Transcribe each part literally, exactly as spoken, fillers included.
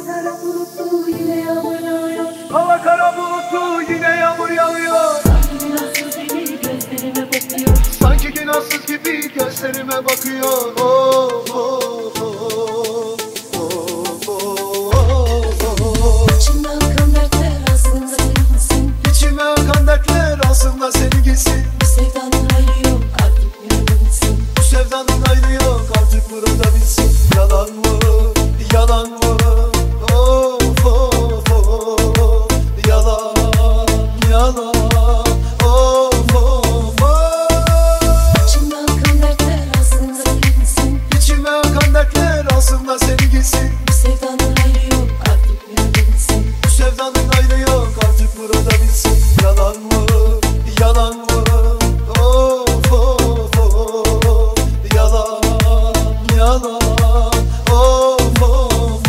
kara bulutlu yine yağmur yağıyor. Hava kara bulutlu yine yağmur yağıyor. Sanki günahsız gibi gözlerime bakıyor. Sanki günahsız gibi gözlerime bakıyor. Oh, oh, oh, oh, oh, oh. İçimde akan dertler aslında senin gitsin. İçime akan dertler aslında seni gitsin. Bu sevdanın hayrı yok artık burada bitsin. Bu sevdanın ayrı yok artık burada bitsin. Yalan mı? Yalan mı? Oh, oh, oh. Yalan, yalan. Oh, oh, oh. İçimde akan dertler aslında senin gitsin. İçime akan dertler aslında seni gitsin. Bu sevdanın hayrı yok artık burada bitsin. Bu sevdanın ayrı yok artık burada bitsin. Yalan mı? Yalan mı? Oh, oh, oh. Yalan, yalan. Oh, oh, oh.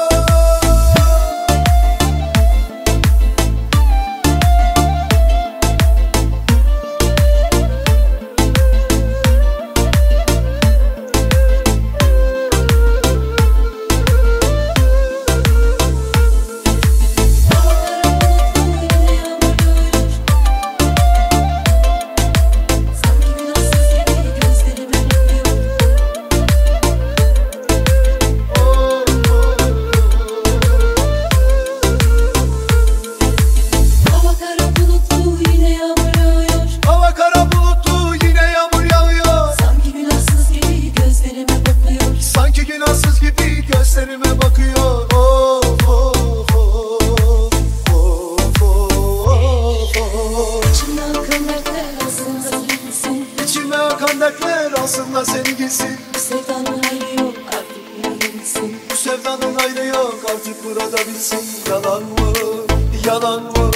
Hava kara bulutlu yine yağmur yağıyor. Hava kara bulutlu yine yağmur yağıyor. Sanki günahsız gibi gözlerime bakıyor. Sanki günahsız gibi gözlerime bakıyor. Oh, oh, oh, oh, oh, oh, oh. İçimde akan dertler aslında senin gitsin. İçime akan dertler aslında seni gitsin. Bu sevdanın hayrı yok artık burada bitsin. Bu sevdanın ayrı yok artık burada bitsin. Yalan mı? Yalan mı?